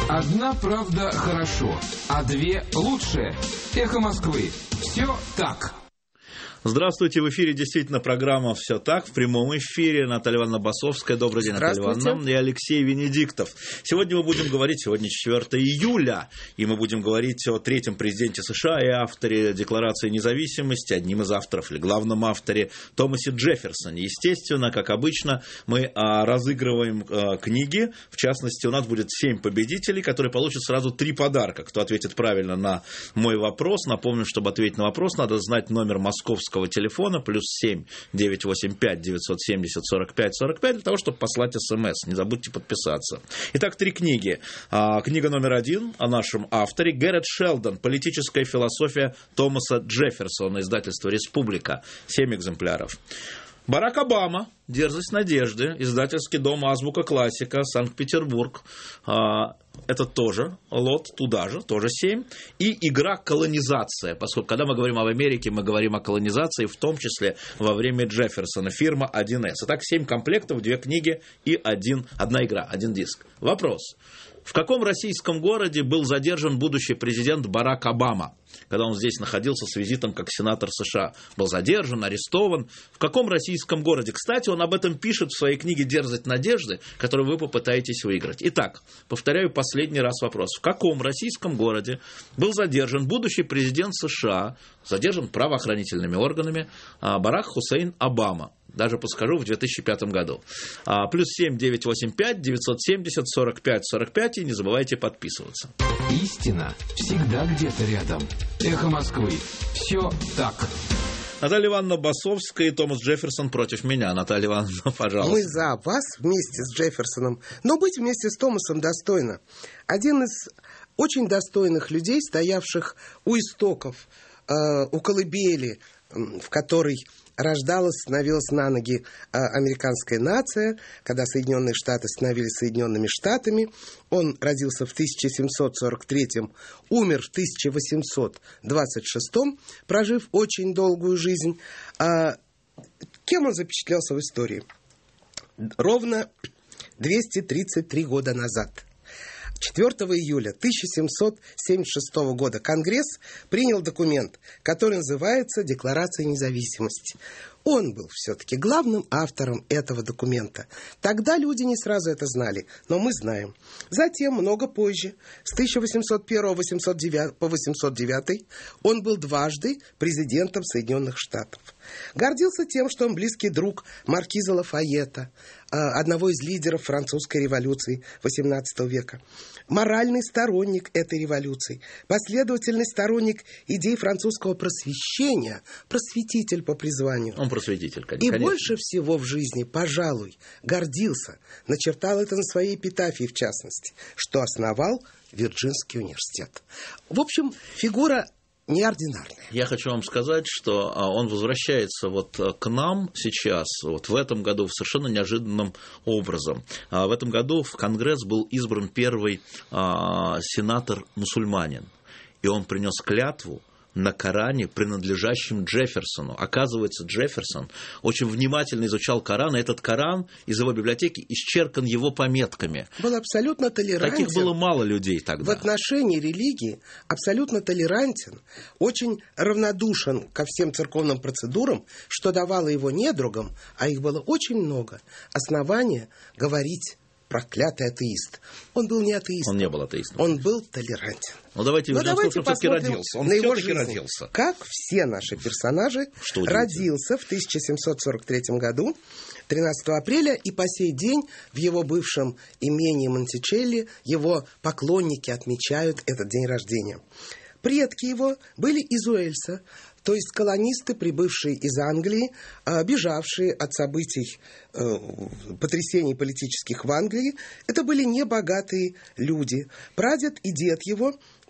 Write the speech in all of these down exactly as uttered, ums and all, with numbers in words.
Одна правда хорошо, а две лучше. Эхо Москвы. Все так. Здравствуйте, в эфире действительно программа «Все так», в прямом эфире. Наталья Ивановна Басовская, добрый день, Наталья Ивановна, и Алексей Венедиктов. Сегодня мы будем говорить, сегодня четвёртого июля, и мы будем говорить о третьем президенте США и авторе Декларации независимости, одним из авторов, или главном авторе, Томасе Джефферсоне. Естественно, как обычно, мы а, разыгрываем а, книги, в частности, у нас будет семь победителей, которые получат сразу три подарка. Кто ответит правильно на мой вопрос, напомню, чтобы ответить на вопрос, надо знать номер московского телефона плюс семь девятьсот восемьдесят пять девятьсот семьдесят сорок пять сорок пять для того, чтобы послать смс. Не забудьте подписаться. Итак, три книги. А, книга номер один о нашем авторе Гэррет Шелдон «Политическая философия Томаса Джефферсона», издательство «Республика». Семь экземпляров. Барак Обама «Дерзость надежды», издательский дом «Азбука классика», Санкт-Петербург. Это тоже лот, туда же, тоже семь. И игра «Колонизация», поскольку когда мы говорим об Америке, мы говорим о колонизации, в том числе во время Джефферсона, фирма один эс. Итак, семь комплектов, две книги и один, одна игра, один диск. Вопрос. В каком российском городе был задержан будущий президент Барак Обама, когда он здесь находился с визитом как сенатор США? Был задержан, арестован. В каком российском городе? Кстати, он об этом пишет в своей книге «Дерзость надежды», которую вы попытаетесь выиграть. Итак, повторяю последний раз вопрос. В каком российском городе был задержан будущий президент США, задержан правоохранительными органами, Барак Хусейн Обама? Даже подскажу, в две тысячи пятом году. А, плюс семь девятьсот восемьдесят пять девятьсот семьдесят сорок пять сорок пять. И не забывайте подписываться. Истина всегда где-то рядом. Эхо Москвы. Все так. Наталья Ивановна Басовская и Томас Джефферсон против меня. Наталья Ивановна, пожалуйста. Мы за вас вместе с Джефферсоном, но быть вместе с Томасом достойно. Один из очень достойных людей, стоявших у истоков, э, у колыбели, э, в которой рождалась, становилась на ноги э, американская нация, когда Соединенные Штаты становились Соединенными Штатами. Он родился в тысяча семьсот сорок третьем, умер в тысяча восемьсот двадцать шестом, прожив очень долгую жизнь. А кем он запечатлелся в истории? Ровно двести тридцать три года назад. четвёртого июля тысяча семьсот семьдесят шестого года Конгресс принял документ, который называется «Декларация независимости». Он был все-таки главным автором этого документа. Тогда люди не сразу это знали, но мы знаем. Затем, много позже, с тысяча восемьсот первого по восемьсот девятый, он был дважды президентом Соединенных Штатов. Гордился тем, что он близкий друг маркиза Лафайета, одного из лидеров французской революции восемнадцатого века. Моральный сторонник этой революции, последовательный сторонник идей французского просвещения, просветитель по призванию. Он просветитель, конечно. И больше всего в жизни, пожалуй, гордился, начертал это на своей эпитафии в частности, что основал Вирджинский университет. В общем, фигура неординарная. Я хочу вам сказать, что он возвращается вот к нам сейчас, вот в этом году, совершенно неожиданным образом. В этом году в Конгресс был избран первый сенатор-мусульманин, и он принес клятву на Коране, принадлежащем Джефферсону. Оказывается, Джефферсон очень внимательно изучал Коран, и этот Коран из его библиотеки исчеркан его пометками. Был абсолютно толерантен. Таких было мало людей тогда. В отношении религии абсолютно толерантен, очень равнодушен ко всем церковным процедурам, что давало его недругам, а их было очень много, основания говорить проклятый атеист. Он был не атеистом. Он не был атеистом. Он был толерантен. Ну, давайте Но вернемся, давайте он все-таки посмотрим родился. Он на его все-таки жизнь. родился. Как все наши персонажи, родился в тысяча семьсот сорок третьем году, тринадцатого апреля, и по сей день в его бывшем имении Монтичелли его поклонники отмечают этот день рождения. Предки его были из Уэльса, то есть колонисты, прибывшие из Англии, бежавшие от событий, потрясений политических в Англии. Это были небогатые люди. Прадед и дед его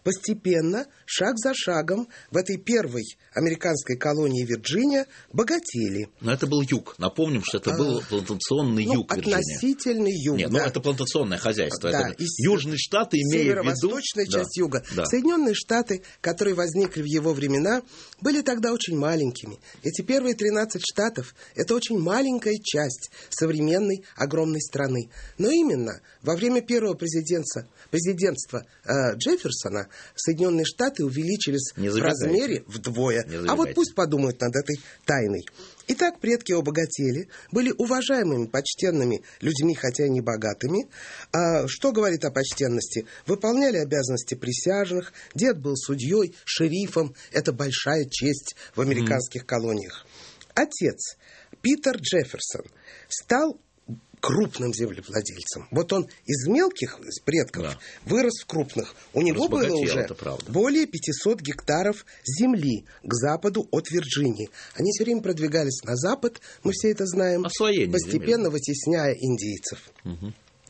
постепенно, шаг за шагом, в этой первой американской колонии Вирджиния богатели. Но это был юг. Напомним, что это был плантационный ну, юг Вирджиния. Относительный юг, Нет, да. ну это плантационное хозяйство. Да, это Южные Штаты, имея в виду... Северо-восточная часть да, юга. Да. Соединенные Штаты, которые возникли в его времена, были тогда очень маленькими. Эти первые тринадцать штатов – это очень маленькая часть современной огромной страны. Но именно во время первого президентства, президентства э, Джефферсона Соединенные Штаты увеличились в размере вдвое. А вот пусть подумают над этой тайной. Итак, предки обогатели, были уважаемыми, почтенными людьми, хотя и не богатыми. А что говорит о почтенности? Выполняли обязанности присяжных, дед был судьей, шерифом. Это большая честь в американских mm. колониях. Отец, Питер Джефферсон, стал крупным землевладельцем. Вот он из мелких предков да. вырос в крупных. У него было уже более пятьсот гектаров земли к западу от Вирджинии. Они все время продвигались на запад, мы все это знаем, освоение постепенно земли. Вытесняя индейцев. Угу.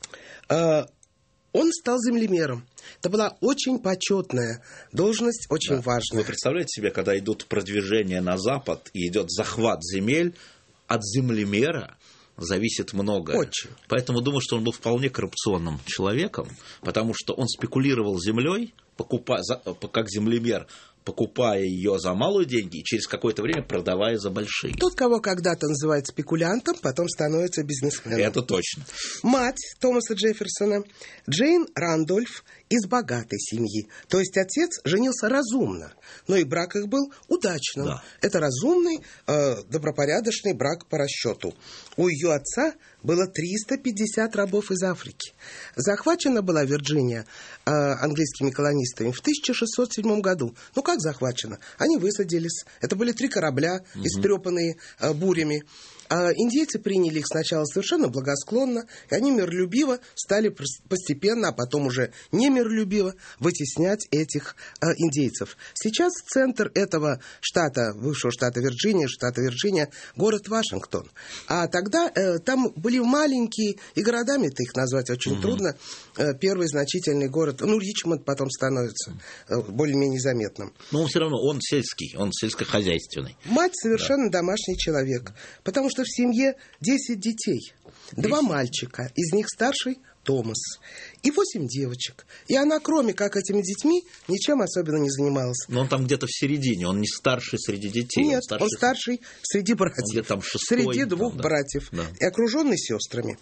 А, он стал землемером. Это была очень почетная должность, очень да. важная. Вы представляете себе, когда идут продвижения на запад и идет захват земель, от землемера зависит многое. Очень. Поэтому думаю, что он был вполне коррупционным человеком, потому что он спекулировал землей, покупая, как землемер, покупая ее за малые деньги и через какое-то время продавая за большие. Тот, кого когда-то называют спекулянтом, потом становится бизнесменом. Это точно. Мать Томаса Джефферсона, Джейн Рандольф, из богатой семьи. То есть отец женился разумно, но и брак их был удачным. Да. Это разумный, э, добропорядочный брак по расчету. У ее отца было триста пятьдесят рабов из Африки. Захвачена была Вирджиния э, английскими колонистами в тысяча шестьсот седьмом году. Ну как захвачена? Они высадились. Это были три корабля, угу. истрепанные э, бурями. А индейцы приняли их сначала совершенно благосклонно, и они миролюбиво стали постепенно, а потом уже не миролюбиво вытеснять этих э, индейцев. Сейчас центр этого штата, бывшего штата Вирджиния, штата Вирджиния, город Вашингтон. А тогда э, там были маленькие, и городами-то их назвать очень угу. трудно. Э, первый значительный город, ну, Ричмонд потом становится э, более-менее заметным. Но он все равно, он сельский, он сельскохозяйственный. Мать совершенно да. домашний человек, потому что в семье десять детей. Два мальчика, из них старший Томас, и восемь девочек. И она, кроме как этими детьми, ничем особенно не занималась. Но он там где-то в середине, он не старший среди детей. Нет, он старший, он старший среди братьев. Он там шестой, среди двух там, да. братьев. Да. И окруженный сестрами.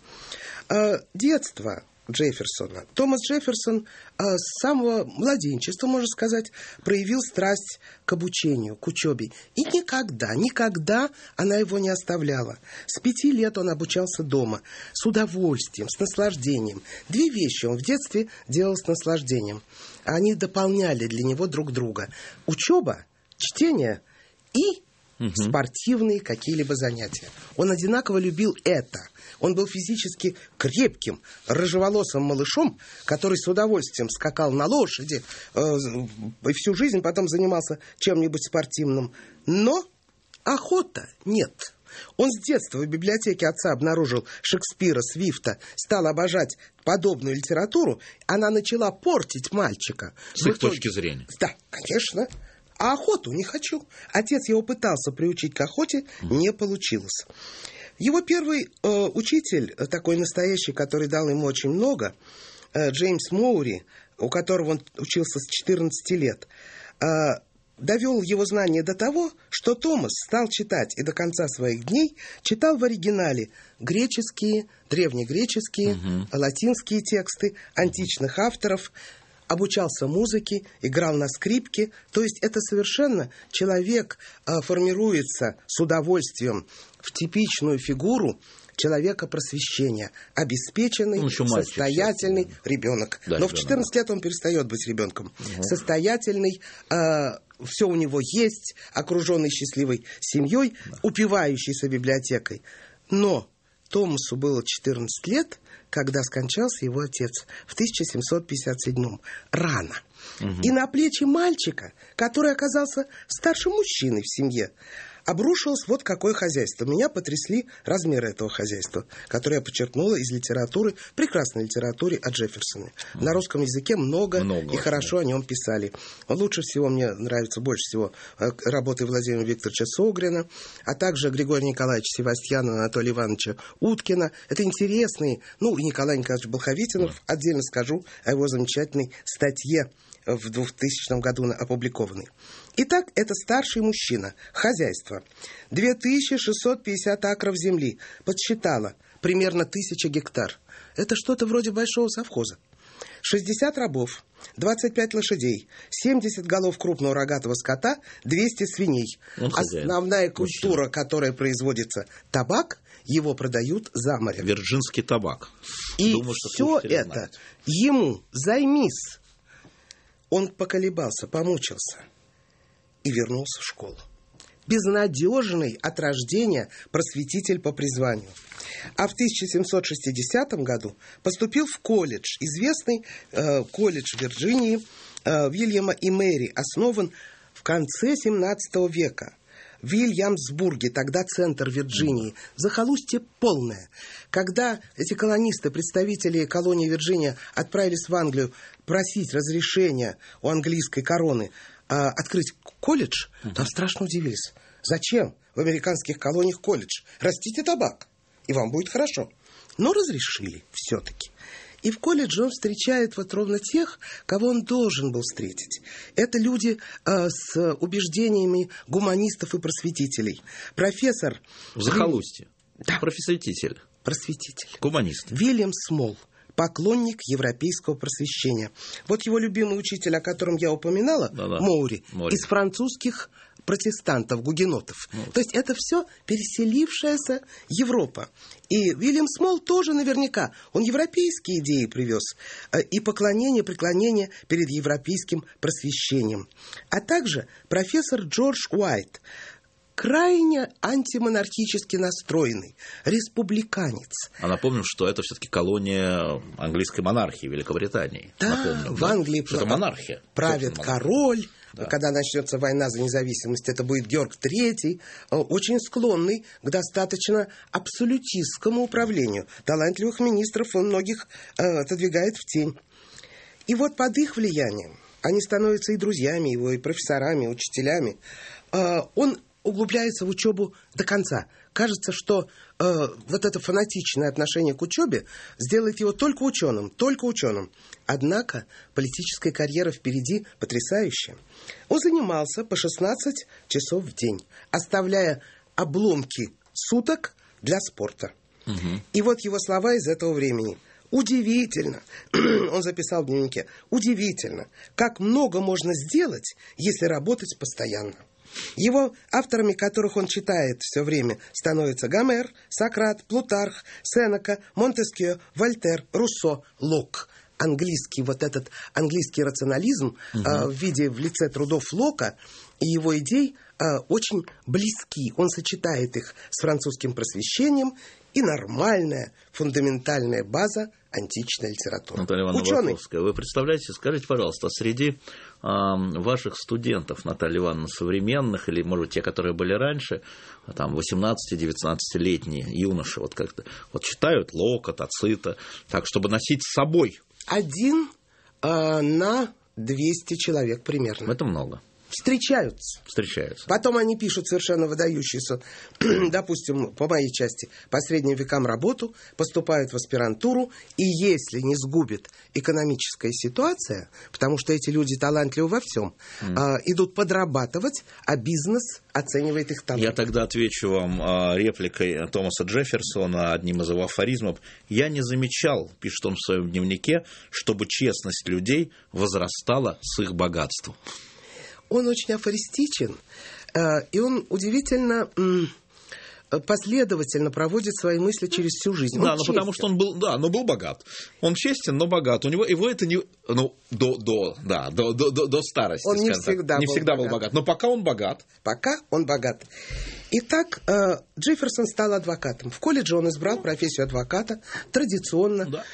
А, детство Джефферсона. Томас Джефферсон а, с самого младенчества, можно сказать, проявил страсть к обучению, к учебе. И никогда, никогда она его не оставляла. С пяти лет он обучался дома, с удовольствием, с наслаждением. Две вещи он в детстве делал с наслаждением. Они дополняли для него друг друга. Учеба, чтение и угу. спортивные какие-либо занятия. Он одинаково любил это. Он был физически крепким, рыжеволосым малышом, который с удовольствием скакал на лошади э, и всю жизнь потом занимался чем-нибудь спортивным. Но охота нет. Он с детства в библиотеке отца обнаружил Шекспира, Свифта, стал обожать подобную литературу. Она начала портить мальчика. С их точки зрения. Да, конечно. А охоту не хочу. Отец его пытался приучить к охоте, не получилось. Его первый э, учитель, такой настоящий, который дал ему очень много, э, Джеймс Моури, у которого он учился с четырнадцати лет, э, довел его знания до того, что Томас стал читать и до конца своих дней читал в оригинале греческие, древнегреческие, угу. латинские тексты античных авторов, обучался музыке, играл на скрипке. То есть это совершенно человек э, формируется с удовольствием в типичную фигуру человека просвещения, обеспеченный, ну, состоятельный мальчик, ребенок. Да, Но в четырнадцать лет он перестает быть ребенком. Угу. Состоятельный, э, все у него есть, окруженный счастливой семьей, да. упивающийся библиотекой. Но Томасу было четырнадцать лет, когда скончался его отец в тысяча семьсот пятьдесят седьмом. Рано. Угу. И на плечи мальчика, который оказался старшим мужчиной в семье, обрушилось вот какое хозяйство. Меня потрясли размеры этого хозяйства, которое я подчеркнула из литературы, прекрасной литературе о Джефферсоне. На русском языке много, много и хорошо о нем писали. Лучше всего мне нравится, больше всего, работы Владимира Викторовича Согрина, а также Григория Николаевича Севастьянова, Анатолия Ивановича Уткина. Это интересные, ну, и Николай Николаевич Болховитинов, отдельно скажу о его замечательной статье в двухтысячном году опубликованный. Итак, это старший мужчина. Хозяйство. две тысячи шестьсот пятьдесят акров земли. Подсчитала. Примерно тысяча гектар. Это что-то вроде большого совхоза. шестьдесят рабов, двадцать пять лошадей, семьдесят голов крупного рогатого скота, двести свиней. Основная культура, которая производится, табак, его продают за морем. Вирджинский табак. И Думаю, все это знают. Ему займись. Он поколебался, помучился и вернулся в школу. Безнадежный от рождения просветитель по призванию. А в тысяча семьсот шестидесятом году поступил в колледж, известный э, колледж Вирджинии э, Вильяма и Мэри, основан в конце семнадцатого века. В Вильямсбурге, тогда центр Вирджинии, захолустье полное. Когда эти колонисты, представители колонии Вирджиния, отправились в Англию просить разрешения у английской короны э, открыть колледж, uh-huh. там страшно удивились. Зачем в американских колониях колледж? Растите табак, и вам будет хорошо. Но разрешили все-таки. И в колледже он встречает вот ровно тех, кого он должен был встретить. Это люди э, с убеждениями гуманистов и просветителей. Профессор... В захолустье. Да. Просветитель. Просветитель. Гуманист. Вильям Смол. Поклонник европейского просвещения. Вот его любимый учитель, о котором я упоминала, Да-да. Моури, Моури, из французских протестантов, гугенотов. Ну. То есть это все переселившаяся Европа. И Вильям Смол тоже наверняка, он европейские идеи привез. И поклонение, преклонение перед европейским просвещением. А также профессор Джордж Уайт, крайне антимонархически настроенный, республиканец. А напомним, что это все-таки колония английской монархии Великобритании. Да, напомним, в да? Англии это монархия. Правит король. Да. Когда начнется война за независимость, это будет Георг третий, очень склонный к достаточно абсолютистскому управлению. Талантливых министров он многих э, отодвигает в тень. И вот под их влиянием они становятся и друзьями его, и профессорами, и учителями. Э, он углубляется в учебу до конца. Кажется, что э, вот это фанатичное отношение к учебе сделает его только ученым, только ученым. Однако политическая карьера впереди потрясающая. Он занимался по шестнадцать часов в день, оставляя обломки суток для спорта. Угу. И вот его слова из этого времени. Удивительно, он записал в дневнике, удивительно, как много можно сделать, если работать постоянно. Его авторами, которых он читает все время, становятся Гомер, Сократ, Плутарх, Сенека, Монтескье, Вольтер, Руссо, Лок. Английский, вот этот английский рационализм угу. э, в виде, в лице трудов Лока и его идей э, очень близки. Он сочетает их с французским просвещением и нормальная фундаментальная база античной литературы. Наталья Ивановна Ученый. Ваковская, вы представляете, скажите, пожалуйста, среди э, ваших студентов, Наталья Ивановна, современных, или, может быть, те, которые были раньше, там, восемнадцати-девятнадцатилетние юноши, вот как-то, вот читают Лока, Тацита, так, чтобы носить с собой. Один э, на двести человек примерно. Это много. Встречаются. Встречаются. Потом они пишут совершенно выдающуюся, допустим, по моей части, по средним векам работу, поступают в аспирантуру, и если не сгубит экономическая ситуация, потому что эти люди талантливы во всем, mm. э, идут подрабатывать, а бизнес оценивает их талант. Я тогда отвечу вам э, репликой Томаса Джефферсона, одним из его афоризмов. «Я не замечал, — пишет он в своем дневнике, — чтобы честность людей возрастала с их богатством». Он очень афористичен, и он удивительно последовательно проводит свои мысли через всю жизнь. Он да, но потому что он был, да, но был богат. Он честен, но богат. У него его это не, ну, до, до, да, до, до, до, до старости. Он не всегда, не был, всегда богат. был богат. Но пока он богат. Пока он богат. Итак, Джефферсон стал адвокатом. В колледже он избрал профессию адвоката, традиционно, да.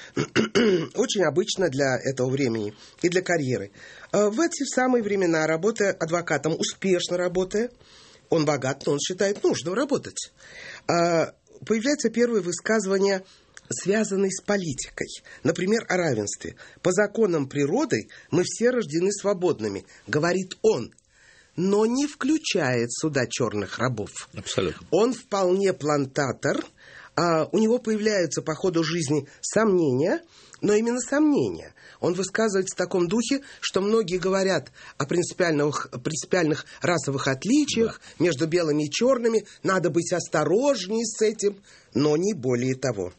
Очень обычно для этого времени и для карьеры. В эти самые времена, работая адвокатом, успешно работая, Он богат, но он считает нужным работать. А, появляются первые высказывания, связанные с политикой. Например, о равенстве. «По законам природы мы все рождены свободными», говорит он, но не включает сюда черных рабов. Абсолютно. Он вполне плантатор, а у него появляются по ходу жизни сомнения, но именно сомнения. Он высказывается в таком духе, что многие говорят о принципиальных, принципиальных расовых отличиях, да, между белыми и черными, надо быть осторожнее с этим, но не более того.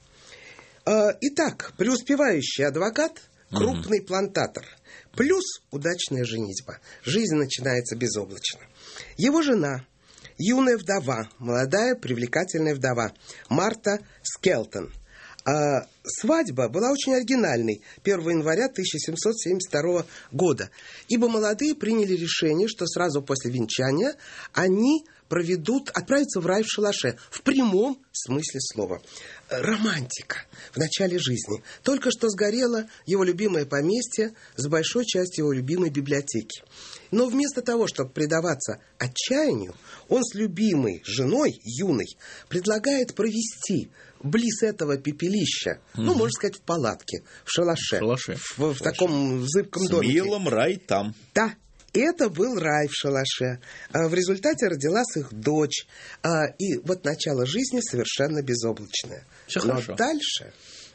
Итак, преуспевающий адвокат, крупный угу. плантатор, плюс удачная женитьба. Жизнь начинается безоблачно. Его жена, юная вдова, молодая привлекательная вдова, Марта Скелтон. А свадьба была очень оригинальной, первого января тысяча семьсот семьдесят второго года, ибо молодые приняли решение, что сразу после венчания они проведут, отправятся в рай в шалаше, в прямом смысле слова. Романтика в начале жизни. Только что сгорело его любимое поместье с большой частью его любимой библиотеки. Но вместо того, чтобы предаваться отчаянию, он с любимой женой, юной, предлагает провести близ этого пепелища, угу. ну, можно сказать, в палатке, в шалаше, в, шалаше. в, в, в таком зыбком с домике. С милым рай там. Да. Это был рай в шалаше. В результате родилась их дочь. И вот начало жизни совершенно безоблачное. Все Но хорошо. дальше,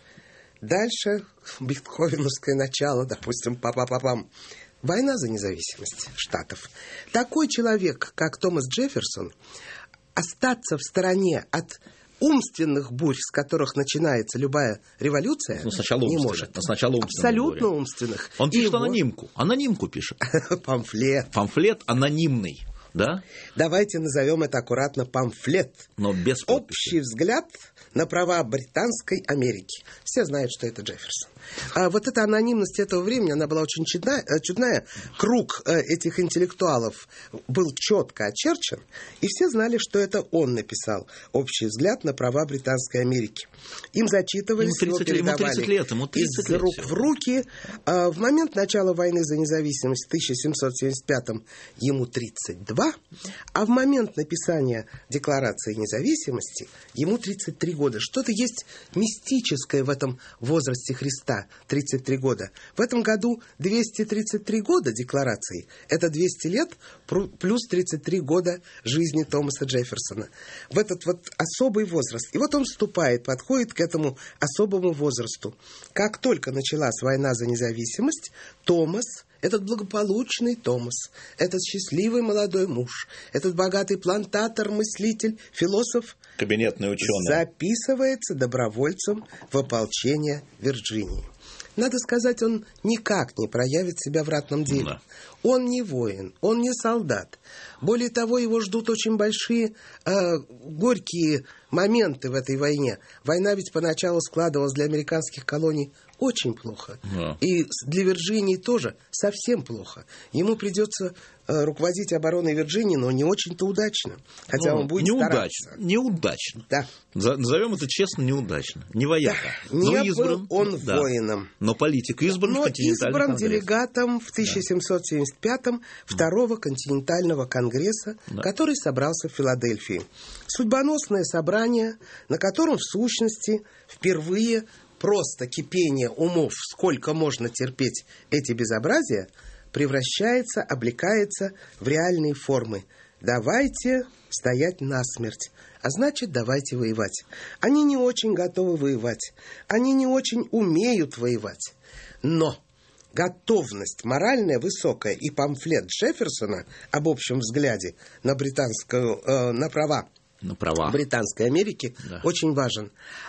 дальше бетховеновское начало, допустим, па-па-па-пам. Война за независимость Штатов. Такой человек, как Томас Джефферсон, остаться в стороне от умственных бурь, с которых начинается любая революция, ну, сначала не умственных, может. Но сначала умственных Абсолютно бурь. умственных. Он пишет его... анонимку. Анонимку пишет. Памфлет. Памфлет анонимный. Да? Давайте назовем это аккуратно памфлет. Но без подписи. Общий взгляд на права Британской Америки. Все знают, что это Джефферсон. А вот эта анонимность этого времени, она была очень чудная. чудная. Круг этих интеллектуалов был четко очерчен, и все знали, что это он написал «Общий взгляд на права Британской Америки». Им зачитывались, ему тридцать, его передавали ему тридцать лет, ему тридцать из лет рук всего. в руки. А в момент начала войны за независимость в тысяча семьсот семьдесят пятом ему тридцать два, а в момент написания Декларации независимости ему тридцать три года. Что-то есть мистическое в этом возрасте Христа. тридцать три года. В этом году двести тридцать три года декларации. Это двести лет плюс тридцать три года жизни Томаса Джефферсона. В этот вот особый возраст. И вот он вступает, подходит к этому особому возрасту. Как только началась война за независимость, Томас, этот благополучный Томас, этот счастливый молодой муж, этот богатый плантатор, мыслитель, философ, кабинетный ученый, записывается добровольцем в ополчение Вирджинии. Надо сказать, он никак не проявит себя в ратном деле. Да. Он не воин, он не солдат. Более того, его ждут очень большие, э, горькие моменты в этой войне. Война ведь поначалу складывалась для американских колоний очень плохо. Да. И для Вирджинии тоже совсем плохо. Ему придется э, руководить обороной Вирджинии, но не очень-то удачно. Хотя ну, он будет неудачно, стараться. Неудачно. Да. Назовем это честно, неудачно. Не вояка. Да. Не но избран, был он да. воином. Но политик избран но в континентальный избран конгресс. Делегатом в тысяча семьсот семьдесят пятом да. Второго континентального конгресса, да. который собрался в Филадельфии. Судьбоносное собрание, на котором, в сущности, впервые просто кипение умов, сколько можно терпеть эти безобразия, превращается, облекается в реальные формы. Давайте стоять насмерть, а значит, давайте воевать. Они не очень готовы воевать, они не очень умеют воевать, но готовность моральная высокая и памфлет Джефферсона об общем взгляде на британскую, э, на права на права Британской Америки да. очень важен.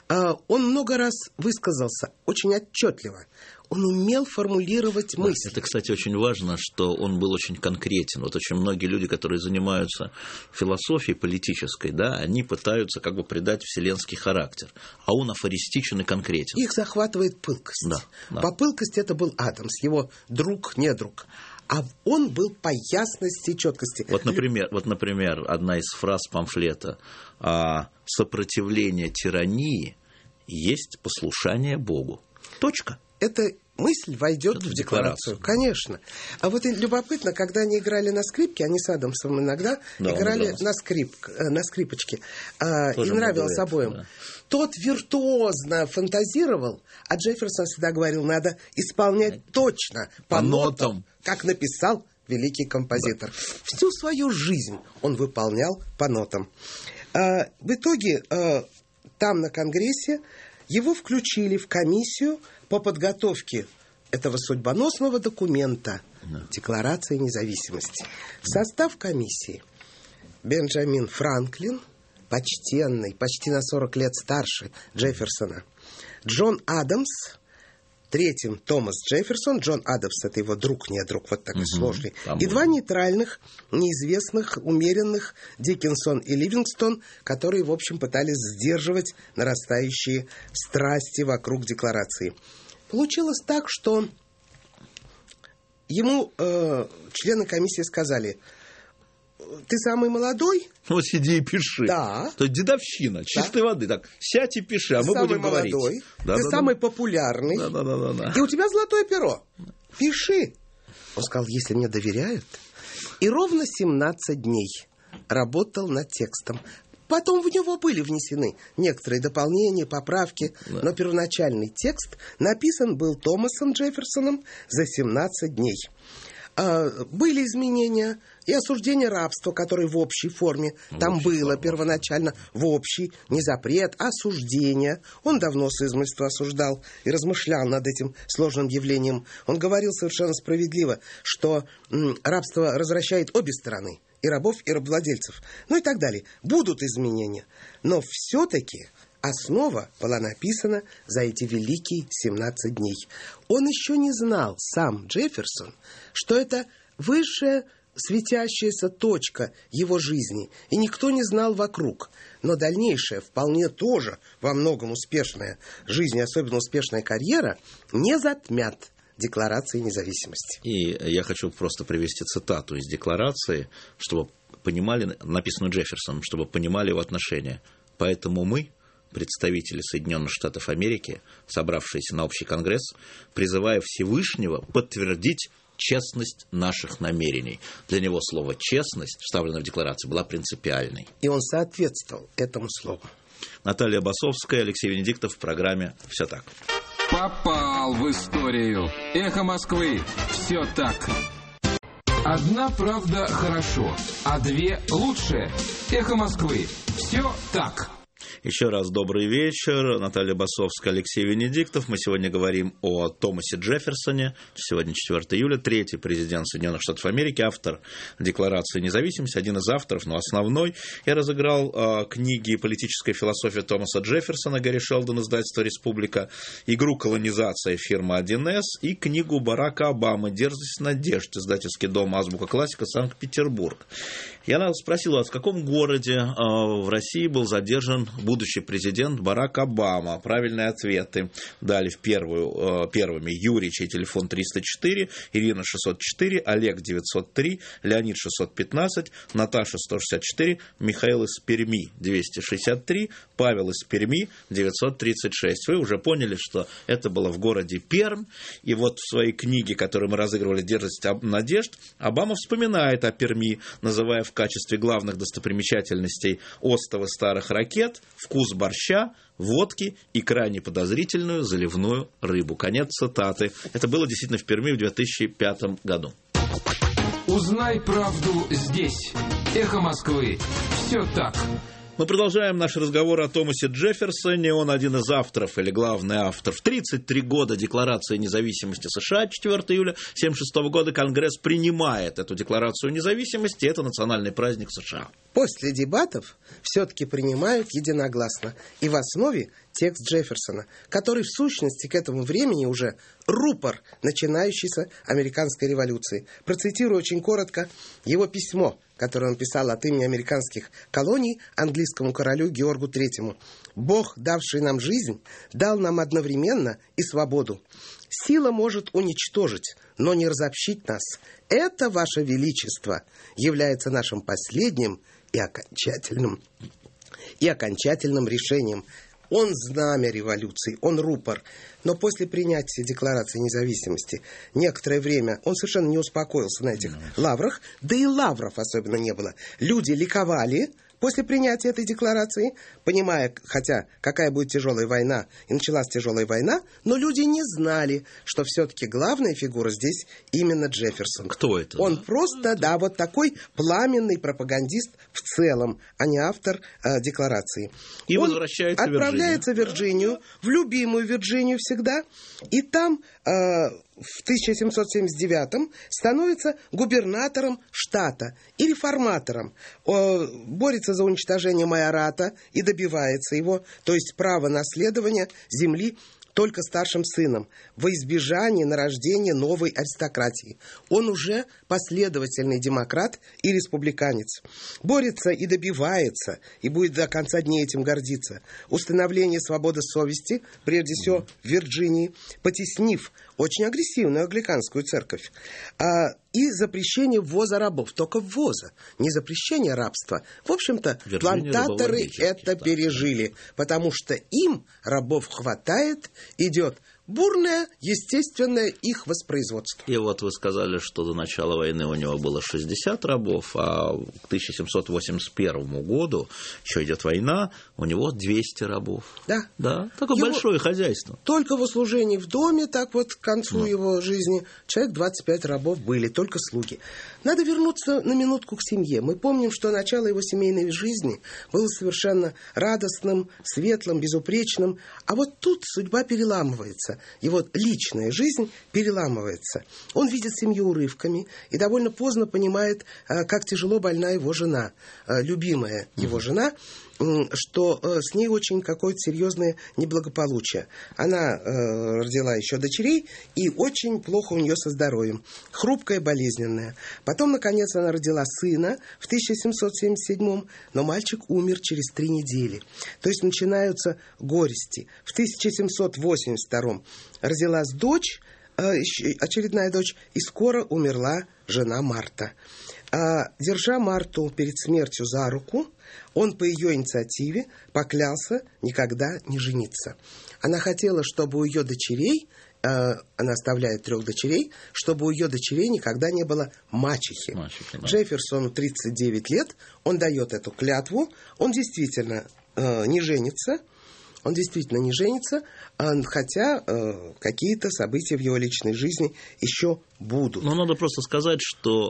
Он много раз высказался очень отчетливо. Он умел формулировать мысли. Это, кстати, очень важно, что он был очень конкретен. Вот очень многие люди, которые занимаются философией политической, да, они пытаются как бы придать вселенский характер. А он афористичен и конкретен. Их захватывает пылкость. Да, да. По пылкости это был Адамс, его друг-недруг. А он был по ясности и четкости. Вот, например, вот, например, одна из фраз памфлета: «Сопротивление тирании есть послушание Богу». Точка. Это мысль войдет Это в декларацию. Конечно. А вот и любопытно, когда они играли на скрипке, они с Адамсом иногда да, играли на, скрип, на скрипочке. А, и нравилось обоим. Да. Тот виртуозно фантазировал, а Джефферсон всегда говорил, надо исполнять точно, по, по нотам, нотам, как написал великий композитор. Да. Всю свою жизнь он выполнял по нотам. А, в итоге а, там на Конгрессе его включили в комиссию по подготовке этого судьбоносного документа да. Декларации независимости. В состав комиссии Бенджамин Франклин, почтенный, почти на сорок лет старше Джефферсона, Джон Адамс, третьим Томас Джефферсон, Джон Адамс это его друг, не друг, вот такой угу, сложный, и два нейтральных, неизвестных, умеренных Диккенсон и Ливингстон, которые, в общем, пытались сдерживать нарастающие страсти вокруг декларации. Получилось так, что ему э, члены комиссии сказали: ты самый молодой? Вот сиди и пиши. Да. То есть дедовщина, чистой да. воды. Так, сядь и пиши, а ты мы самый будем молодой, говорить. Да, ты да, самый да. популярный. Да, да, да, да, да. И у тебя золотое перо. Пиши. Он сказал, если мне доверяют. И ровно семнадцать дней работал над текстом. Потом в него были внесены некоторые дополнения, поправки, да. но первоначальный текст написан был Томасом Джефферсоном за семнадцать дней. А, были изменения и осуждение рабства, которое в общей форме в там общей было форме. Первоначально в общий, не запрет, а осуждение. Он давно с измольства осуждал и размышлял над этим сложным явлением. Он говорил совершенно справедливо, что м, рабство развращает обе стороны, и рабов, и рабовладельцев, ну и так далее. Будут изменения, но все-таки основа была написана за эти великие семнадцать дней. Он еще не знал, сам Джефферсон, что это высшая светящаяся точка его жизни, и никто не знал вокруг. Но дальнейшая, вполне тоже во многом успешная жизнь, особенно успешная карьера, не затмят Декларации независимости. И я хочу просто привести цитату из Декларации, чтобы понимали, написанную Джефферсоном, чтобы понимали его отношение. Поэтому мы, представители Соединенных Штатов Америки, собравшиеся на общий конгресс, призывая Всевышнего подтвердить честность наших намерений. Для него слово «честность», вставленное в декларацию, была принципиальной. И он соответствовал этому слову. Наталья Басовская, Алексей Венедиктов в программе «Все так». Попал в историю. Эхо Москвы. Все так. Одна правда хорошо, а две лучше. Эхо Москвы. Все так. Еще раз добрый вечер. Наталья Басовская, Алексей Венедиктов. Мы сегодня говорим о Томасе Джефферсоне. Сегодня четвёртого июля, третий президент Соединенных Штатов Америки, автор Декларации независимости, один из авторов, но основной. Я разыграл э, книги «Политическая философия» Томаса Джефферсона, Гарри Шелдон, издательство «Республика», игру «Колонизация» фирма один эс и книгу Барака Обамы «Дерзость надежд», издательский дом «Азбука классика», Санкт-Петербург. Я спросил, а в каком городе э, в России был задержан будущий президент Барак Обама? Правильные ответы дали в первую, э, первыми. Юрий, чей телефон триста четыре, Ирина шестьсот четыре, Олег девятьсот три, Леонид шестьсот пятнадцать, Наташа сто шестьдесят четыре, Михаил из Перми двести шестьдесят три, Павел из Перми девятьсот тридцать шесть. Вы уже поняли, что это было в городе Пермь. И вот в своей книге, которую мы разыгрывали «Дерзость надежд», Обама вспоминает о Перми, называя в качестве главных достопримечательностей остовы старых ракет, вкус борща, водки и крайне подозрительную заливную рыбу. Конец цитаты. Это было действительно в Перми в две тысячи пятом году. Узнай правду здесь. Эхо Москвы. Все так. Мы продолжаем наш разговор о Томасе Джефферсоне. Он один из авторов, или главный автор. В тридцать три года Декларации независимости США, четвёртого июля тысяча девятьсот семьдесят шестого года, Конгресс принимает эту Декларацию независимости. Это национальный праздник США. После дебатов все-таки принимают единогласно. И в основе текст Джефферсона, который в сущности к этому времени уже рупор начинающейся американской революции. Процитирую очень коротко его письмо, которое он писал от имени американских колоний английскому королю Георгу Третьему. «Бог, давший нам жизнь, дал нам одновременно и свободу. Сила может уничтожить, но не разобщить нас. Это, Ваше Величество, является нашим последним и окончательным, и окончательным решением». Он знамя революции, он рупор. Но после принятия Декларации независимости некоторое время он совершенно не успокоился на этих лаврах, да и лавров особенно не было. Люди ликовали после принятия этой декларации, понимая, хотя какая будет тяжелая война, и началась тяжелая война, но люди не знали, что все-таки главная фигура здесь именно Джефферсон. Кто это? Он да? просто, да, вот такой пламенный пропагандист в целом, а не автор э, декларации. И он возвращается в отправляется в Вирджинию, в любимую Вирджинию всегда, и там э, в тысяча семьсот семьдесят девятом становится губернатором штата и реформатором. Э, борется за уничтожение майората и добивается его, то есть право наследования земли только старшим сыном, во избежание нарождения новой аристократии. Он уже последовательный демократ и республиканец. Борется и добивается, и будет до конца дней этим гордиться. Установление свободы совести, прежде всего в Вирджинии, потеснив очень агрессивную англиканскую церковь, а, и запрещение ввоза рабов. Только ввоза, не запрещение рабства. В общем-то, Вирджиния плантаторы это да. пережили, потому что им рабов хватает, идет бурное, естественное их воспроизводство. И вот вы сказали, что до начала войны у него было шестьдесят рабов, а к тысяча семьсот восемьдесят первому году, еще идет война, у него двести рабов. Да. Да, такое Его большое хозяйство. Только в услужении в доме, так вот к концу Ну. его жизни, человек двадцать пять рабов были, только слуги. Надо вернуться на минутку к семье. Мы помним, что начало его семейной жизни было совершенно радостным, светлым, безупречным. А вот тут судьба переламывается. Его личная жизнь переламывается. Он видит семью урывками и довольно поздно понимает, как тяжело больна его жена, любимая его жена, что с ней очень какое-то серьезное неблагополучие. Она э, родила еще дочерей, и очень плохо у нее со здоровьем. Хрупкая, болезненная. Потом, наконец, она родила сына в тысяча семьсот семьдесят седьмом, но мальчик умер через три недели. То есть начинаются горести. В тысяча семьсот восемьдесят втором родилась дочь, э, очередная дочь, и скоро умерла жена Марта. А, держа Марту перед смертью за руку, он по ее инициативе поклялся никогда не жениться. Она хотела, чтобы у ее дочерей, э, она оставляет трех дочерей, чтобы у ее дочерей никогда не было мачехи. Мачехи, да. Джефферсону тридцать девять лет, он дает эту клятву, он действительно э, не женится. Он действительно не женится, хотя э, какие-то события в его личной жизни еще будут. Но надо просто сказать, что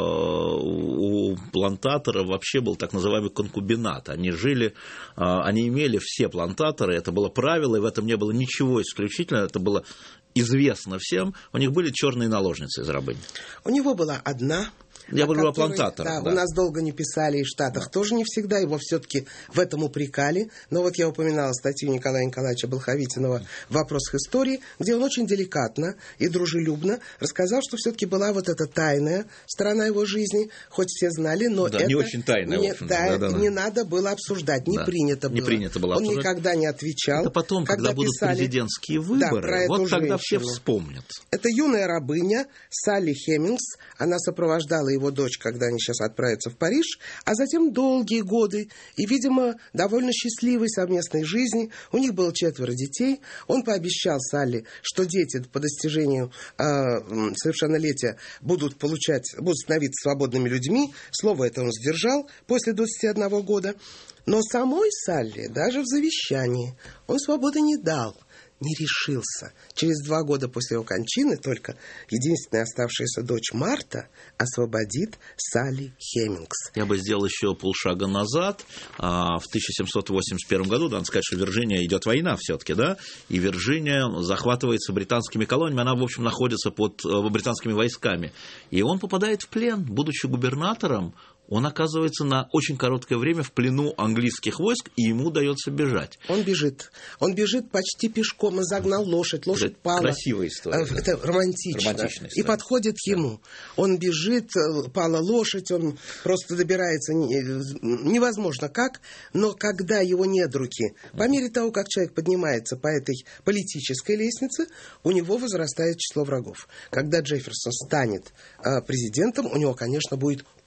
э, у плантаторов вообще был так называемый конкубинат. Они жили, э, они имели все плантаторы, это было правило, и в этом не было ничего исключительного, это было известно всем. У них были черные наложницы из рабынь. У него была одна. Я говорю о которой, плантаторах. Да, Да. У нас долго не писали, и в Штатах да. тоже не всегда, его все-таки в этом упрекали. Но вот я упоминала статью Николая Николаевича Болховитинова «В вопросах истории», где он очень деликатно и дружелюбно рассказал, что все-таки была вот эта тайная сторона его жизни, хоть все знали, но да, это не очень тайная, не, в общем-то. да, Да, да, не да. надо было обсуждать, не да. принято было. Не принято было он обсуждать. никогда не отвечал. Это потом, когда, когда будут писали, президентские выборы, да, вот тогда женщину. все вспомнят. Это юная рабыня Салли Хеммингс. Она сопровождала его дочь, когда они сейчас отправятся в Париж, а затем долгие годы и, видимо, довольно счастливой совместной жизни. У них было четверо детей. Он пообещал Салли, что дети по достижению э, совершеннолетия будут получать, будут становиться свободными людьми. Слово это он сдержал после двадцати одного года. Но самой Салли даже в завещании он свободы не дал. Не решился. Через два года после его кончины только единственная оставшаяся дочь Марта освободит Салли Хеммингс. Я бы сделал еще полшага назад. В тысяча семьсот восемьдесят первом году, надо сказать, что в Вирджинии идет война все-таки, да, и Вирджиния захватывается британскими колониями, она, в общем, находится под британскими войсками. И он попадает в плен, будучи губернатором. Он оказывается на очень короткое время в плену английских войск, и ему удается бежать. Он бежит. Он бежит почти пешком и загнал лошадь. Лошадь это пала. Красивая история. Это романтично. И подходит да. ему. Он бежит, пала лошадь, он просто добирается невозможно как, но когда его недруги, по мере того, как человек поднимается по этой политической лестнице, у него возрастает число врагов. Когда Джефферсон станет президентом, у него, конечно, будет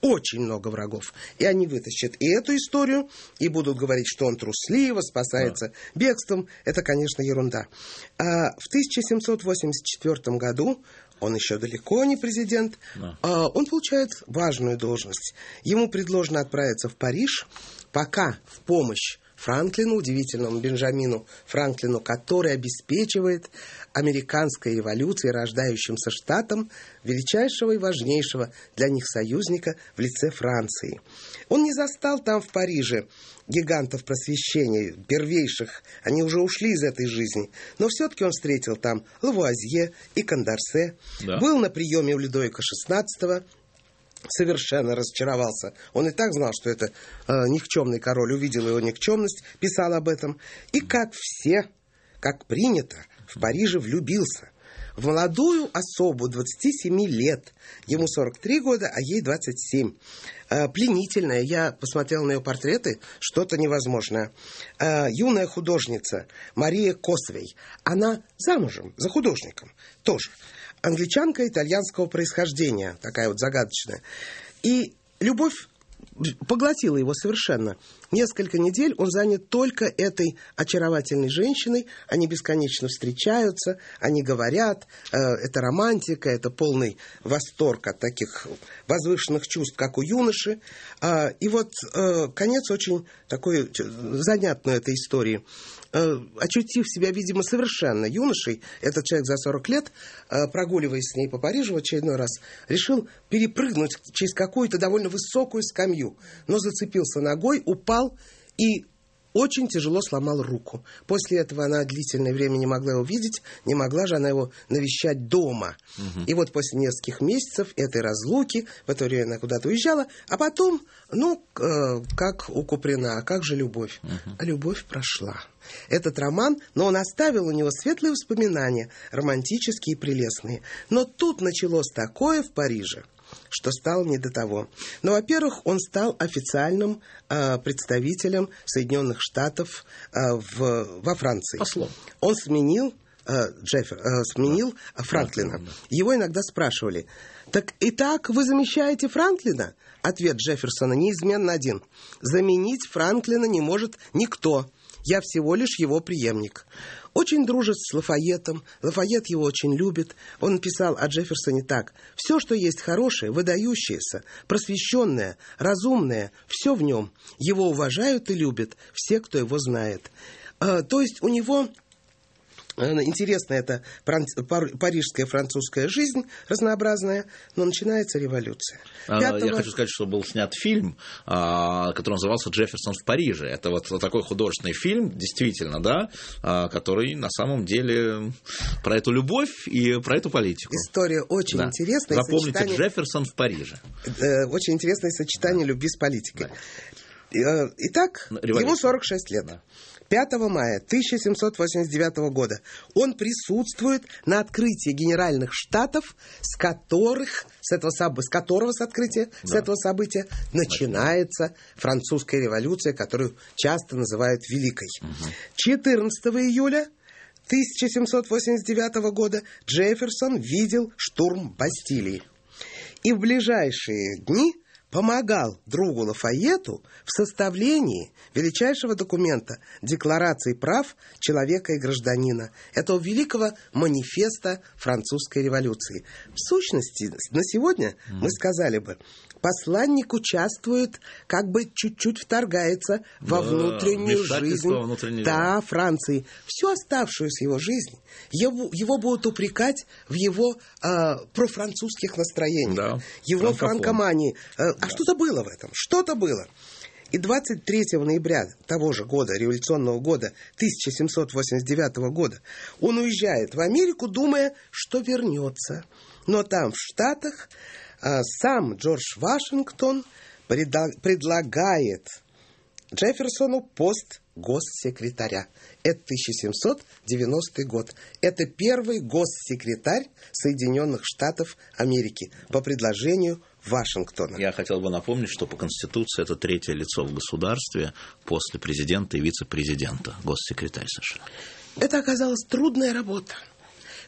очень много врагов. И они вытащат и эту историю, и будут говорить, что он трусливо спасается да. бегством. Это, конечно, ерунда. А в тысяча семьсот восемьдесят четвёртом году, он еще далеко не президент, да. а, он получает важную должность. Ему предложено отправиться в Париж, пока в помощь Франклину, удивительному Бенджамину Франклину, который обеспечивает американской революции, рождающимся штатом, величайшего и важнейшего для них союзника в лице Франции. Он не застал там, в Париже, гигантов просвещения, первейших, они уже ушли из этой жизни, но все-таки он встретил там Лавуазье и Кондорсе, да. был на приеме у Людовика шестнадцатого, совершенно разочаровался. Он и так знал, что это э, никчемный король, увидел его никчемность, писал об этом. И как все, как принято, в Париже влюбился. В молодую особу двадцати семи лет. Ему сорок три года, а ей двадцать семь. Э, пленительная. Я посмотрел на ее портреты. Что-то невозможное. Э, юная художница Мария Косвей. Она замужем за художником. Тоже. Англичанка итальянского происхождения, такая вот загадочная. И любовь поглотила его совершенно. Несколько недель он занят только этой очаровательной женщиной. Они бесконечно встречаются, они говорят. Э, это романтика, это полный восторг от таких возвышенных чувств, как у юноши. Э, и вот э, конец очень такой занятной этой истории. Э, очутив себя, видимо, совершенно юношей, этот человек за сорок лет, э, прогуливаясь с ней по Парижу в очередной раз, решил перепрыгнуть через какую-то довольно высокую скамью, но зацепился ногой, упал и очень тяжело сломал руку. После этого она длительное время не могла его видеть, не могла же она его навещать дома. Угу. И вот после нескольких месяцев этой разлуки, в это время она куда-то уезжала, а потом, ну, э, как у Куприна, как же любовь? Угу. А любовь прошла. Этот роман, но он оставил у него светлые воспоминания, романтические и прелестные. Но тут началось такое в Париже, что стало не до того. Но, во-первых, он стал официальным э, представителем Соединенных Штатов э, в, во Франции. Послом. Он сменил, э, Джеффер, э, сменил да. Франклина. Да. Его иногда спрашивали: так итак, вы замещаете Франклина? Ответ Джефферсона неизменно один: заменить Франклина не может никто. Я всего лишь его преемник. Очень дружит с Лафайетом. Лафайет его очень любит. Он писал о Джефферсоне так: все, что есть хорошее, выдающееся, просвещенное, разумное, все в нем. Его уважают и любят все, кто его знает. А, то есть у него... Интересно, это парижская французская жизнь разнообразная, но начинается революция. пятого... Я хочу сказать, что был снят фильм, который назывался «Джефферсон в Париже». Это вот такой художественный фильм, действительно, да, который на самом деле про эту любовь и про эту политику. История очень да. интересная. Запомните, сочетание... «Джефферсон в Париже». Очень интересное сочетание да. любви с политикой. Да. Итак, революция. Ему сорок шесть лет. Да. пятого мая тысяча семьсот восемьдесят девятого года он присутствует на открытии Генеральных Штатов, с которых, с этого, с которого с открытия, да. с этого события начинается французская революция, которую часто называют Великой. Угу. четырнадцатого июля тысяча семьсот восемьдесят девятого года Джефферсон видел штурм Бастилии. И в ближайшие дни помогал другу Лафайету в составлении величайшего документа Декларации прав человека и гражданина, этого великого манифеста французской революции. В сущности, на сегодня mm. мы сказали бы, посланник участвует, как бы чуть-чуть вторгается во да, внутреннюю жизнь да, Франции. Всю оставшуюся его жизнь его, его будут упрекать в его э, профранцузских настроениях, да, его франкомании. Э, да. А что-то было в этом, что-то было. И двадцать третьего ноября того же года, революционного года, тысяча семьсот восемьдесят девятого года, он уезжает в Америку, думая, что вернется. Но там, в Штатах, сам Джордж Вашингтон предлагает Джефферсону пост госсекретаря. Это тысяча семьсот девяностый год. Это первый госсекретарь Соединенных Штатов Америки по предложению Вашингтона. Я хотел бы напомнить, что по Конституции это третье лицо в государстве после президента и вице-президента, госсекретарь США. Это оказалась трудная работа.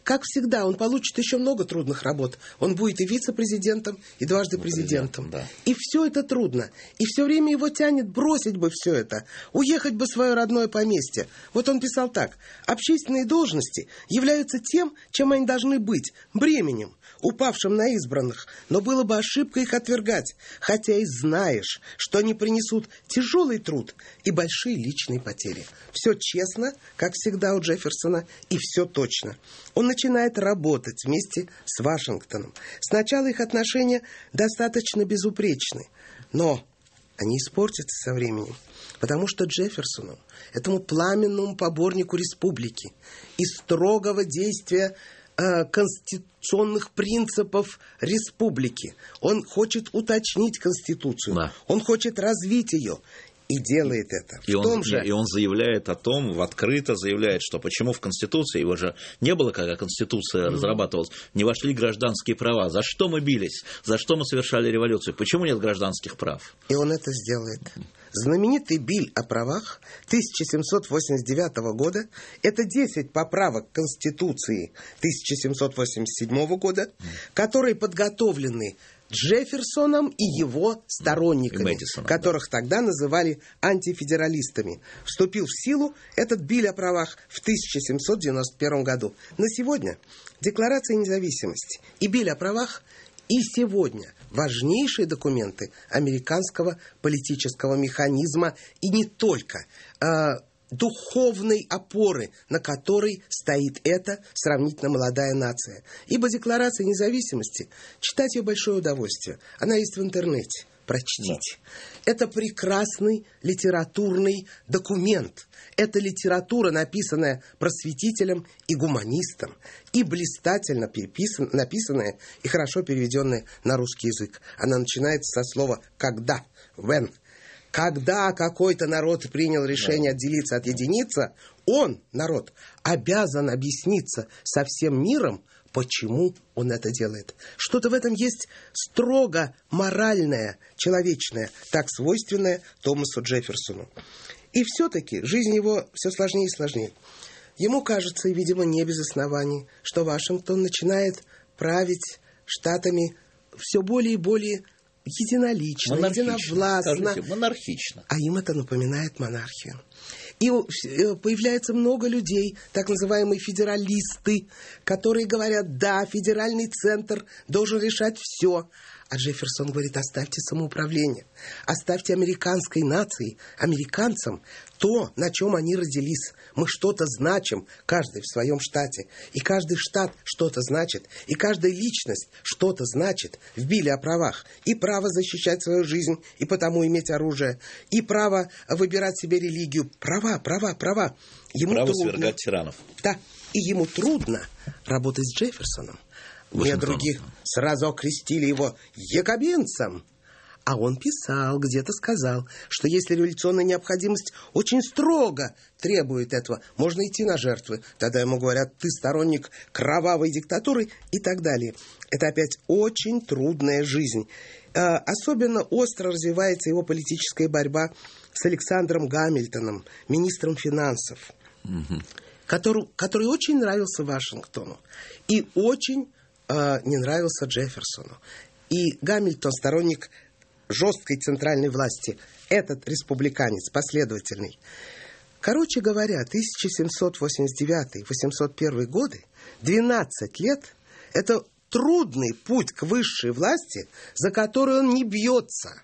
как всегда, он получит еще много трудных работ. Он будет и вице-президентом, и дважды президентом. Да. И все это трудно. И все время его тянет бросить бы все это, уехать бы в свое родное поместье. Вот он писал так. Общественные должности являются тем, чем они должны быть, бременем, упавшим на избранных. Но было бы ошибкой их отвергать, хотя и знаешь, что они принесут тяжелый труд и большие личные потери. Все честно, как всегда у Джефферсона, и все точно. Он начинает работать вместе с Вашингтоном. Сначала их отношения достаточно безупречны, но они испортятся со временем, потому что Джефферсону, этому пламенному поборнику республики и строгого действия э, конституционных принципов республики, он хочет уточнить Конституцию, да. Он хочет развить ее. И делает это. И, в он, том же... и он заявляет о том, открыто заявляет, что почему в Конституции, его же не было, когда Конституция mm-hmm. разрабатывалась, не вошли гражданские права. За что мы бились? За что мы совершали революцию? Почему нет гражданских прав? И он это сделает. Знаменитый Биль о правах тысяча семьсот восемьдесят девятого года – это десять поправок Конституции тысяча семьсот восемьдесят седьмого года, mm-hmm. которые подготовлены Джефферсоном и его сторонниками, и которых да. тогда называли антифедералистами. Вступил в силу этот Биль о правах в тысяча семьсот девяносто первом году. На сегодня Декларация независимости и Биль о правах и сегодня важнейшие документы американского политического механизма и не только а, духовной опоры, на которой стоит эта сравнительно молодая нация. Ибо Декларация независимости, читать ее большое удовольствие. Она есть в интернете. Прочтите. Да. Это прекрасный литературный документ. Это литература, написанная просветителем и гуманистом, и блистательно переписан, написанная и хорошо переведенная на русский язык. Она начинается со слова «когда», «when». Когда какой-то народ принял решение отделиться от единицы, он, народ, обязан объясниться со всем миром, почему он это делает. Что-то в этом есть строго моральное, человечное, так свойственное Томасу Джефферсону. И все-таки жизнь его все сложнее и сложнее. Ему кажется, и, видимо, не без оснований, что Вашингтон начинает править штатами все более и более единолично, единовластно. Скажите, монархично. А им это напоминает монархию. И появляется много людей, так называемые федералисты, которые говорят, да, федеральный центр должен решать все. А Джефферсон говорит, оставьте самоуправление, оставьте американской нации, американцам то, на чем они родились. Мы что-то значим, каждый в своем штате. И каждый штат что-то значит. И каждая личность что-то значит в Билле о правах. И право защищать свою жизнь, и потому иметь оружие. И право выбирать себе религию. Права, права, права. Ему право трудно. свергать тиранов. Да, и ему трудно работать с Джефферсоном. Недруги сразу окрестили его якобинцем. А он писал, где-то сказал, что если революционная необходимость очень строго требует этого, можно идти на жертвы. Тогда ему говорят, ты сторонник кровавой диктатуры и так далее. Это опять очень трудная жизнь. Особенно остро развивается его политическая борьба с Александром Гамильтоном, министром финансов, угу. который, который очень нравился Вашингтону и очень э, не нравился Джефферсону. И Гамильтон, сторонник жесткой центральной власти, этот республиканец, последовательный. Короче говоря, тысяча семьсот восемьдесят девятый — восемьсот первый годы, двенадцать лет, это трудный путь к высшей власти, за которую он не бьется,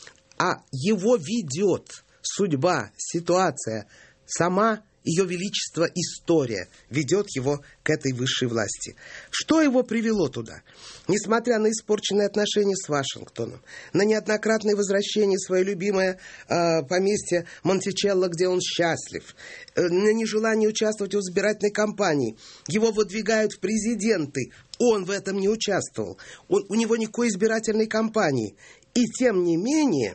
а его ведет судьба, ситуация, сама ее величество, история ведет его к этой высшей власти. Что его привело туда? Несмотря на испорченные отношения с Вашингтоном, на неоднократное возвращение в свое любимое э, поместье Монтичелло, где он счастлив, э, на нежелание участвовать в избирательной кампании, его выдвигают в президенты, он в этом не участвовал, он, у него никакой избирательной кампании. И тем не менее,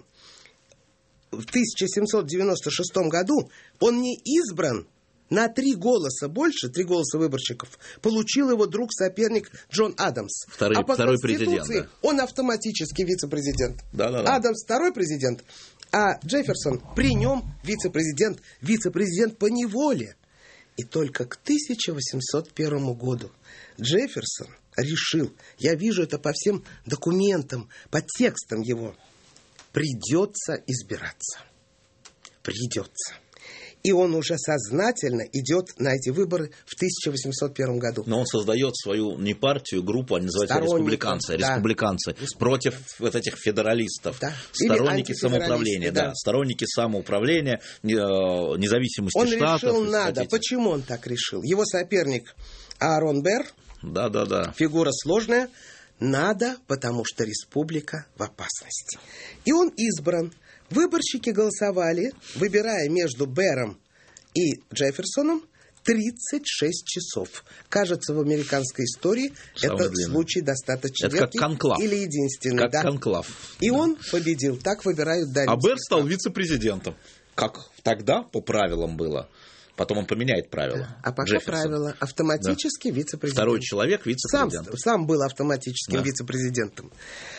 в тысяча семьсот девяносто шестом году он не избран на три голоса больше, три голоса выборщиков, получил его друг-соперник Джон Адамс. Второй, а по второй Конституции президент, да. Он автоматически вице-президент. Да, да, да. Адамс второй президент, а Джефферсон при нем вице-президент, вице-президент по неволе. И только к тысяча восемьсот первому году Джефферсон решил, я вижу это по всем документам, по текстам его, придется избираться. Придется. И он уже сознательно идет на эти выборы в тысяча восемьсот первом году. Но он создает свою не партию, группу, они называются республиканцы, да. республиканцы Республиканцы, против вот этих федералистов, да. Сторонники самоуправления, да. Да, сторонники самоуправления, независимости он штатов. Он решил надо. Хотите. Почему он так решил? Его соперник Аарон Берр, да, да, да. фигура сложная, надо, потому что республика в опасности. И он избран. Выборщики голосовали, выбирая между Берром и Джефферсоном, тридцать шесть часов. Кажется, в американской истории Самый это длинный. Случай достаточно это редкий как конклав. Или единственный. Как да. конклав. И да. он победил. Так выбирают дальше. А Берр стал вице-президентом. Как тогда по правилам было. Потом он поменяет правила. Да. А пока Джефферсон. правила автоматически да. вице-президент. Второй человек вице-президент. Сам, сам был автоматическим да. вице-президентом.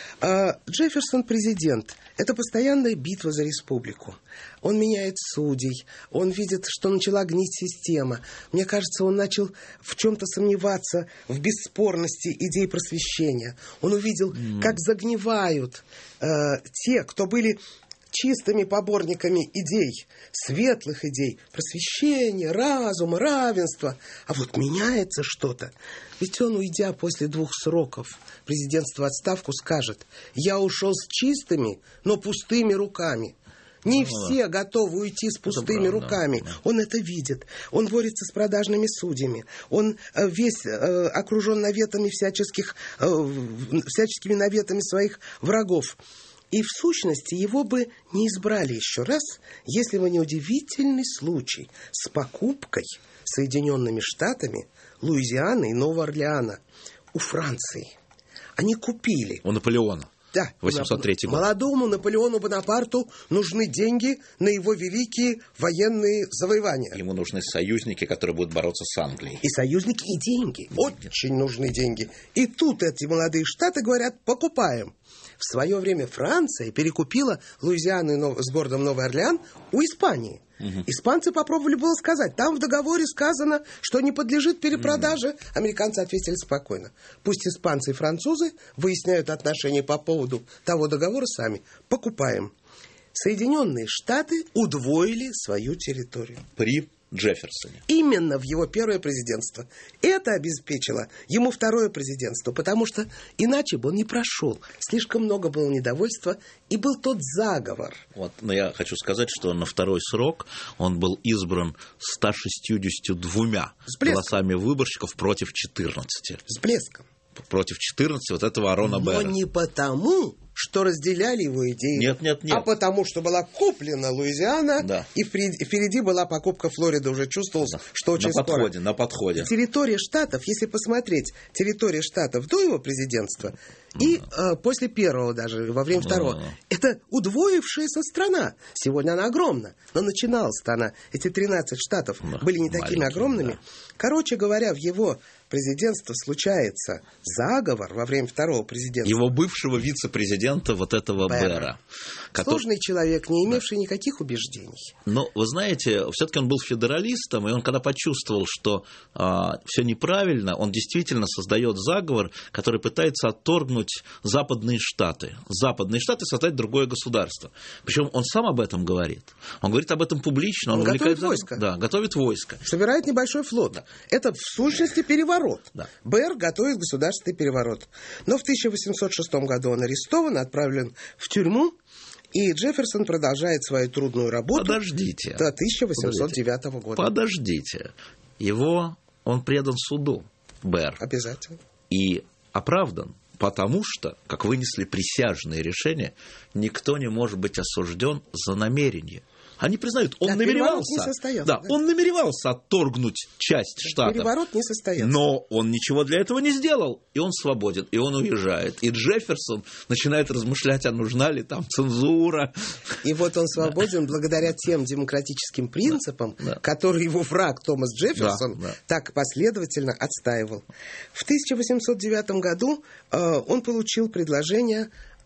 Джефферсон президент. Это постоянная битва за республику. Он меняет судей, он видит, что начала гнить система. Мне кажется, он начал в чем-то сомневаться в бесспорности идей просвещения. Он увидел, mm. как загнивают э, те, кто были чистыми поборниками идей, светлых идей, просвещения, разума, равенства. А вот меняется что-то. Ведь он, уйдя после двух сроков президентства в отставку, скажет: я ушел с чистыми, но пустыми руками. Не ну, все да. готовы уйти с пустыми правда, руками. Да. Он это видит. Он борется с продажными судьями. Он э, весь э, окружен наветами всяческих, э, всяческими наветами своих врагов. И в сущности его бы не избрали еще раз, если бы не удивительный случай с покупкой Соединенными Штатами Луизианы и Нового Орлеана у Франции. Они купили. У Наполеона. Да. восемьсот третий год. Молодому Наполеону Бонапарту нужны деньги на его великие военные завоевания. Ему нужны союзники, которые будут бороться с Англией. И союзники, и деньги. Очень нужны деньги. И тут эти молодые штаты говорят: покупаем. В свое время Франция перекупила Луизиану с городом Новый Орлеан у Испании. Угу. Испанцы попробовали было сказать: там в договоре сказано, что не подлежит перепродаже. Угу. Американцы ответили спокойно: пусть испанцы и французы выясняют отношения по поводу того договора сами. Покупаем. Соединенные Штаты удвоили свою территорию. При Джефферсоне. Именно в его первое президентство. Это обеспечило ему второе президентство, потому что иначе бы он не прошел. Слишком много было недовольства, и был тот заговор. Вот, но я хочу сказать, что на второй срок он был избран ста шестьюдесятью двумя голосами выборщиков против четырнадцати. С блеском. Против четырнадцати вот этого Аарона Берра. Но не потому, что разделяли его идеи, нет, нет, нет. а потому, что была куплена Луизиана, да. и впереди, впереди была покупка Флориды. Уже чувствовалось, да. что очень на подходе, скоро. На подходе. Территория штатов, если посмотреть, территория штатов до его президентства и mm. э, после первого даже, во время mm. второго, это удвоившаяся страна. Сегодня она огромна, но начиналась-то она, эти тринадцать штатов mm. были не такими огромными. Да. Короче говоря, в его президентство случается заговор во время второго президентства. Его бывшего вице-президента, вот этого Берра. Берра который... Сложный человек, не имевший да. никаких убеждений. Но, вы знаете, все-таки он был федералистом, и он когда почувствовал, что а, все неправильно, он действительно создает заговор, который пытается отторгнуть западные штаты. Западные штаты создать другое государство. Причем он сам об этом говорит. Он говорит об этом публично. Он, он готовит войско. Да, готовит войско. Собирает небольшой флот. Да. Это в сущности переворот. Да. Берр готовит государственный переворот. Но в тысяча восемьсот шестом году он арестован, отправлен в тюрьму, и Джефферсон продолжает свою трудную работу Подождите. до тысяча восемьсот девятого года. Подождите. Его, он предан суду, Берр. Обязательно. И оправдан, потому что, как вынесли присяжные решения, никто не может быть осужден за намерение. Они признают, он да, намеревался, не да, да. он намеревался отторгнуть часть штата. Переворот не состоялся. Но он ничего для этого не сделал, и он свободен, и он уезжает. И Джефферсон начинает размышлять, а нужна ли там цензура. И вот он свободен да. благодаря тем демократическим принципам, да. которые его враг Томас Джефферсон да, да. так последовательно отстаивал. В тысяча восемьсот девятом году э, он получил предложение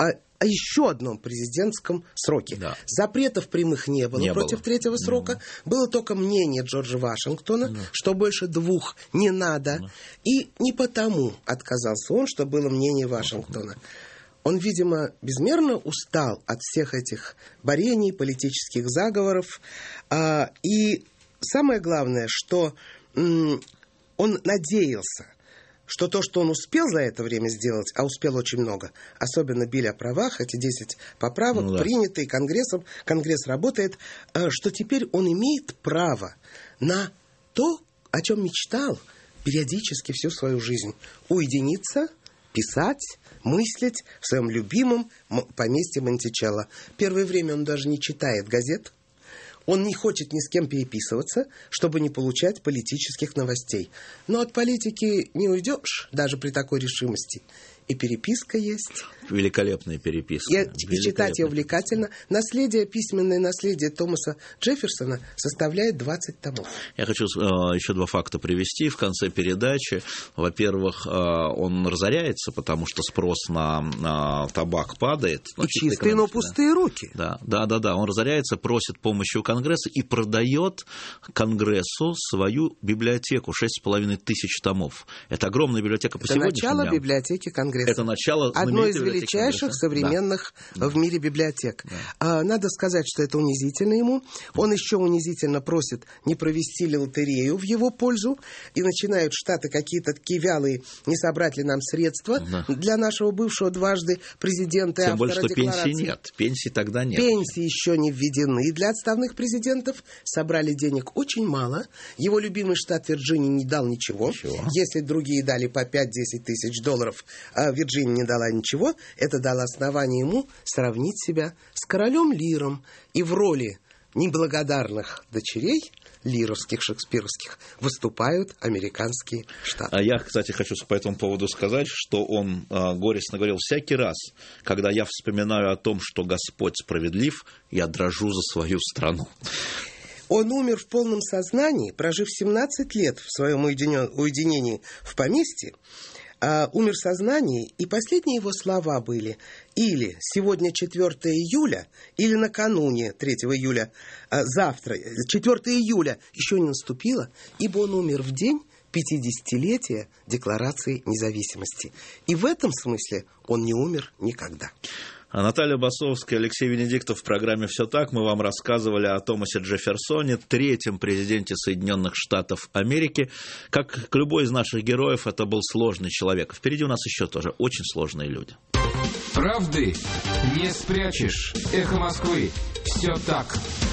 о, о еще одном президентском сроке. Да. Запретов прямых не было не против было. третьего срока. Mm. Было только мнение Джорджа Вашингтона, mm. что больше двух не надо. Mm. И не потому отказался он, что было мнение Вашингтона. Он, видимо, безмерно устал от всех этих борений, политических заговоров. А, и самое главное, что м, он надеялся, что то, что он успел за это время сделать, а успел очень много, особенно Биль о правах, эти десять поправок, ну, да. принятые Конгрессом, Конгресс работает, что теперь он имеет право на то, о чем мечтал периодически всю свою жизнь. Уединиться, писать, мыслить в своем любимом поместье Монтичелло. Первое время он даже не читает газет. Он не хочет ни с кем переписываться, чтобы не получать политических новостей. Но от политики не уйдешь, даже при такой решимости. И переписка есть. Великолепная переписка. И, и читать ее увлекательно. Наследие, письменное наследие Томаса Джефферсона составляет двадцать томов. Я хочу э, еще два факта привести в конце передачи. Во-первых, э, он разоряется, потому что спрос на, на табак падает. Ну, чистые, но пустые руки. Да, да, да, да. Он разоряется, просит помощи у Конгресса и продает Конгрессу свою библиотеку. шесть с половиной тысяч томов. Это огромная библиотека по сегодняшним дням. Это начало библиотеки Конгресса. Это начало одной из величайших современных да. в мире библиотек. Да. А, надо сказать, что это унизительно ему. Он еще унизительно просит не провести ли лотерею в его пользу. И начинают штаты какие-то такие вялые, не собрать ли нам средства да. для нашего бывшего дважды президента и Тем автора более, что декларации. Пенсии нет. Пенсии тогда нет. Пенсии еще не введены для отставных президентов. Собрали денег очень мало. Его любимый штат Вирджиния не дал ничего. ничего. Если другие дали по пять-десять тысяч долларов, а Вирджиния не дала ничего, это дало основание ему сравнить себя с королем Лиром. И в роли неблагодарных дочерей лировских, шекспировских, выступают американские штаты. А я, кстати, хочу по этому поводу сказать, что он а, горестно говорил: всякий раз, когда я вспоминаю о том, что Господь справедлив, я дрожу за свою страну. Он умер в полном сознании, прожив семнадцать лет в своем уединении в поместье, Uh, умер в сознании, и последние его слова были: или сегодня четвёртого июля, или накануне третьего июля, uh, завтра, четвёртого июля еще не наступило, ибо он умер в день пятидесятилетия Декларации независимости. И в этом смысле он не умер никогда. Наталья Басовская, Алексей Венедиктов в программе «Все так». Мы вам рассказывали о Томасе Джефферсоне, третьем президенте Соединенных Штатов Америки. Как к любой из наших героев, это был сложный человек. Впереди у нас еще тоже очень сложные люди. Правды не спрячешь. Эхо Москвы. Все так.